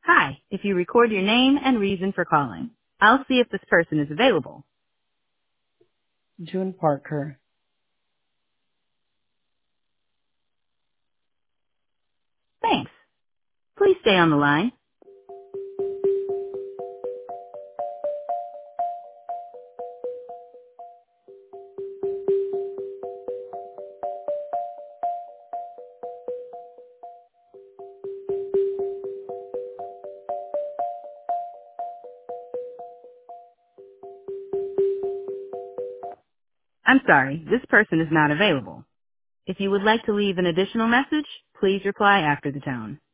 Hi, if you record your name and reason for calling, I'll see if this person is available. June Parker. Thanks. Please stay on the line. I'm sorry, this person is not available. If you would like to leave an additional message, please reply after the tone.